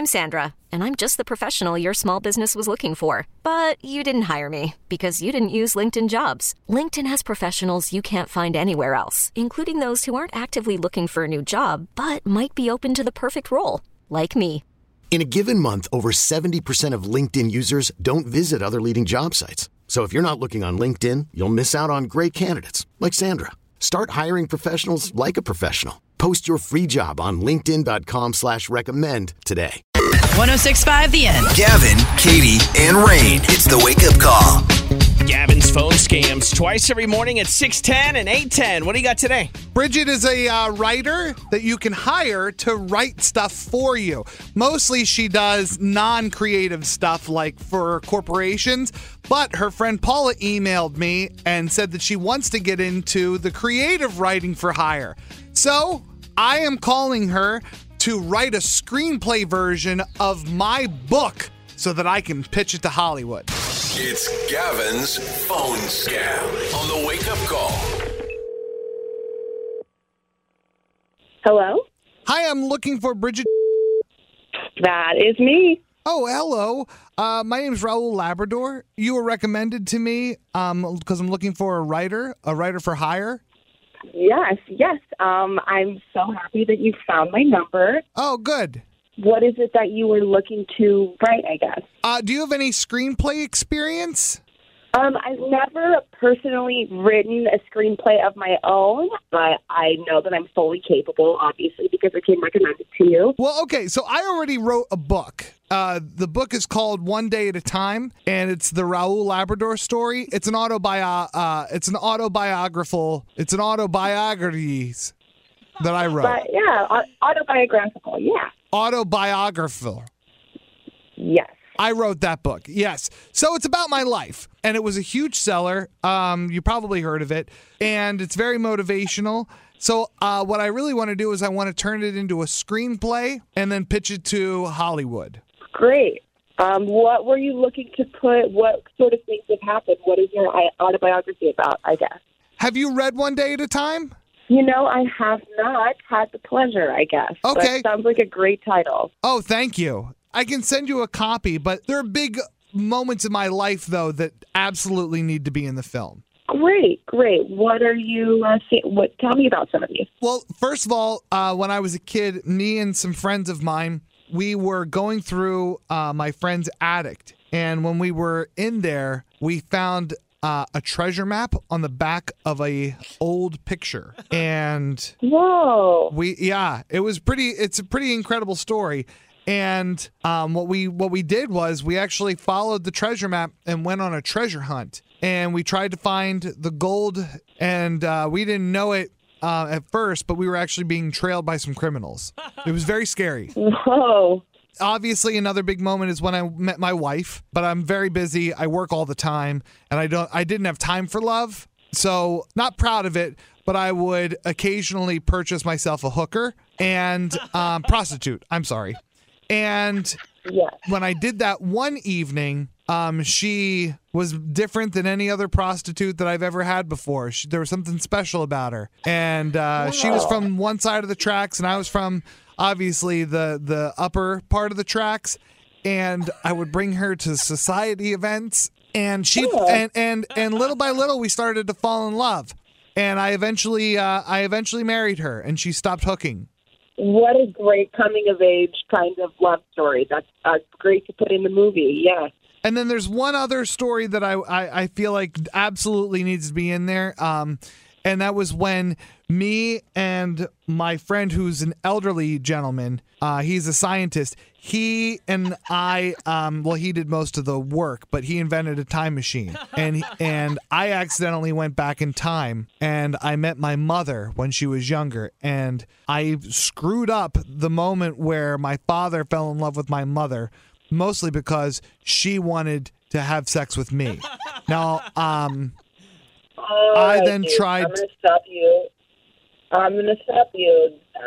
I'm Sandra, and I'm just the professional your small business was looking for. But you didn't hire me because you didn't use LinkedIn Jobs. LinkedIn has professionals you can't find anywhere else, including those who aren't actively looking for a new job, but might be open to the perfect role, like me. In a given month, over 70% of LinkedIn users don't visit other leading job sites. So if you're not looking on LinkedIn, you'll miss out on great candidates like Sandra. Start hiring professionals like a professional. Post your free job on linkedin.com/recommend today. 106.5 The End. Gavin, Katie, and Rain. It's the Wake Up Call. Gavin's phone scams twice every morning at 6:10 and 8:10. What do you got today? Bridget is a writer that you can hire to write stuff for you. Mostly she does non-creative stuff like for corporations, but her friend Paula emailed me and said that she wants to get into the creative writing for hire. So I am calling her to write a screenplay version of my book so that I can pitch it to Hollywood. It's Gavin's phone scam on the Wake Up Call. Hello? Hi, I'm looking for Bridget. That is me. Oh, hello. My name's Raul Labrador. You were recommended to me because I'm looking for a writer for hire. Yes. I'm so happy that you found my number. Oh, good. What is it that you were looking to write, I guess? Do you have any screenplay experience? I've never personally written a screenplay of my own, but I know that I'm fully capable, obviously, because it came recommended to you. Well, okay, so I already wrote a book. The book is called One Day at a Time, and it's the Raul Labrador story. It's an autobiographies that I wrote. But, yeah, autobiographical, yeah. Autobiographical. Yes. I wrote that book, yes. So it's about my life, and it was a huge seller. You probably heard of it, and it's very motivational. So what I really want to do is I want to turn it into a screenplay and then pitch it to Hollywood. Great. What were you looking to put? What sort of things have happened? What is your autobiography about, I guess? Have you read One Day at a Time? You know, I have not had the pleasure, I guess. Okay. But sounds like a great title. Oh, thank you. I can send you a copy, but there are big moments in my life, though, that absolutely need to be in the film. Great. What are you tell me about some of these. Well, first of all, when I was a kid, me and some friends of mine, we were going through my friend's attic. And when we were in there, we found a treasure map on the back of a old picture. And whoa. It's a pretty incredible story. And what we did was we actually followed the treasure map and went on a treasure hunt. And we tried to find the gold, and we didn't know it at first, but we were actually being trailed by some criminals. It was very scary. Whoa. Obviously, another big moment is when I met my wife, but I'm very busy. I work all the time, and I didn't have time for love. So not proud of it, but I would occasionally purchase myself a hooker and prostitute. I'm sorry. And when I did that one evening, she was different than any other prostitute that I've ever had before. There was something special about her. And she was from one side of the tracks, and I was from, obviously, the upper part of the tracks. And I would bring her to society events. And she and little by little, we started to fall in love. And I eventually married her, and she stopped hooking. What a great coming-of-age kind of love story. That's great to put in the movie, yeah. And then there's one other story that I feel like absolutely needs to be in there, and that was when me and my friend, who's an elderly gentleman, he's a scientist, he and I, he did most of the work, but he invented a time machine. And I accidentally went back in time, and I met my mother when she was younger. And I screwed up the moment where my father fell in love with my mother, mostly because she wanted to have sex with me. Now, I then tried... I'm going to stop you.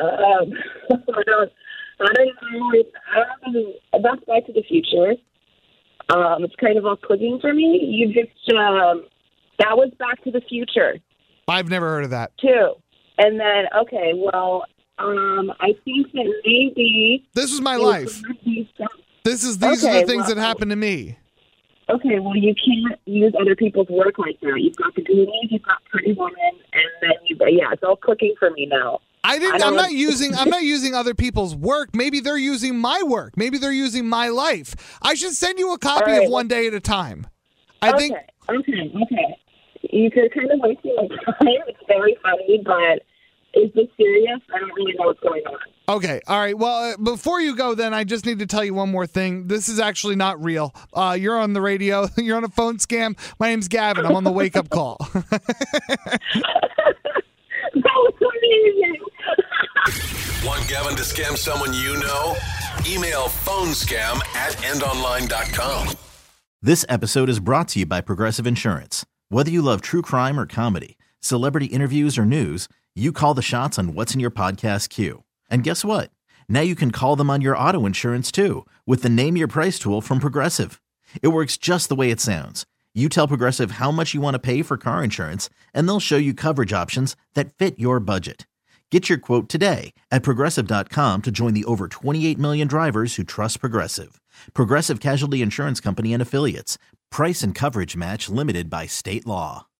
I don't know. That's Back to the Future. It's kind of off-putting for me. You just, that was Back to the Future. I've never heard of that. Too. And then, okay, well, I think that maybe This was my life. These are the things that happened to me. Okay, well, you can't use other people's work like that. You've got the Goonies, you've got Pretty Woman, and then it's all clicking for me now. I'm not using other people's work. Maybe they're using my work. Maybe they're using my life. I should send you a copy of One Day at a Time. Okay. You could kind of wasting my time. It's very funny, but is this serious? I don't really know what's going on. Okay, all right. Well, before you go, then, I just need to tell you one more thing. This is actually not real. You're on the radio. You're on a phone scam. My name's Gavin. I'm on the wake-up call. That was amazing. Want Gavin to scam someone you know? Email phonescam@endonline.com. This episode is brought to you by Progressive Insurance. Whether you love true crime or comedy, celebrity interviews or news, you call the shots on what's in your podcast queue. And guess what? Now you can call them on your auto insurance too with the Name Your Price tool from Progressive. It works just the way it sounds. You tell Progressive how much you want to pay for car insurance, and they'll show you coverage options that fit your budget. Get your quote today at Progressive.com to join the over 28 million drivers who trust Progressive. Progressive Casualty Insurance Company and Affiliates. Price and coverage match limited by state law.